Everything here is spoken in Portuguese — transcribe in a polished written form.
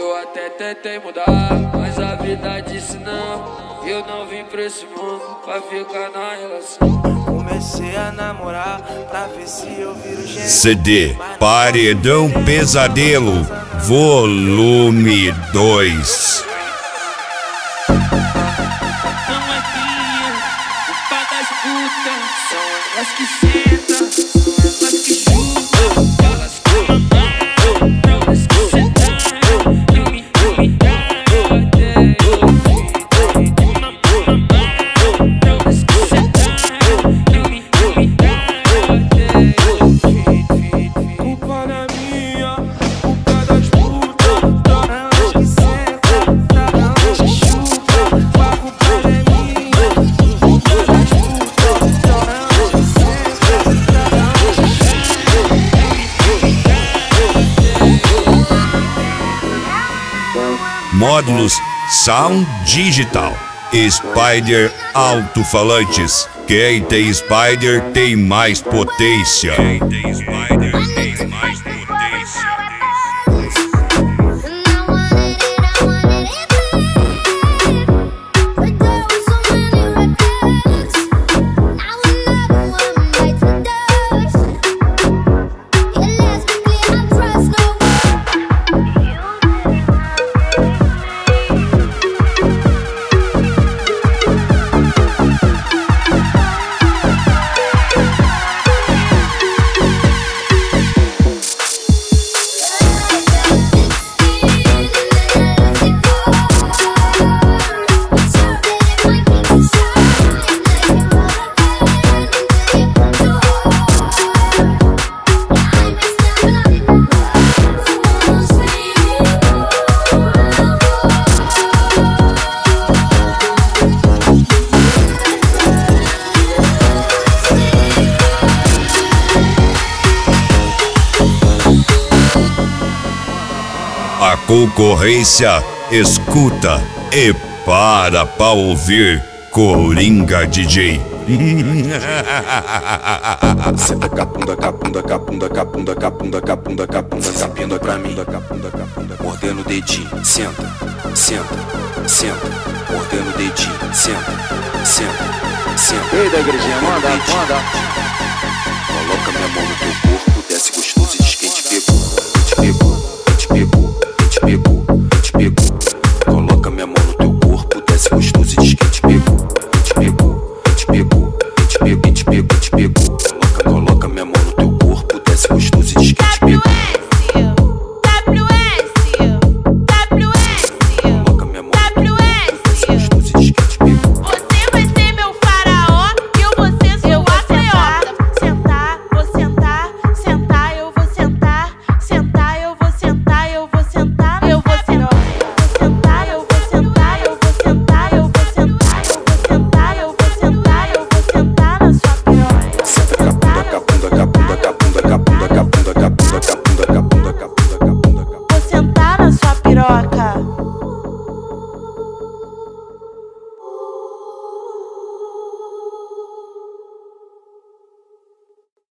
Eu até tentei mudar, mas a vida disse não. Eu não vim pra esse mundo pra ficar na relação. Comecei a namorar pra ver se eu viro gente. CD Paredão Pesadelo Volume 2. Não é minha, culpa das putas. São elas que sentam, são elas que chutam. Elas que mamam, elas que sentaram. Eu me dá, eu odeio. Elas que sentaram. Eu me dá, eu odeio. Culpa não é minha, culpa das putas. Elas que sentam, elas que chutam. A culpa não é minha, culpa das putas. Elas que sentam, elas que Módulos Sound Digital. Spider Alto-Falantes. Quem tem Spider tem mais potência. Quem tem Spider tem mais potência. A concorrência escuta e para pra ouvir Coringa DJ. Senta capunda, capunda, capunda, capunda, capunda, capunda, capunda, capunda pra mim, capunda, capunda, mordendo o dedinho, senta, senta, senta, mordendo o dedinho, senta, senta, senta. Ei da igrejinha, manda. Coloca minha mão no teu corpo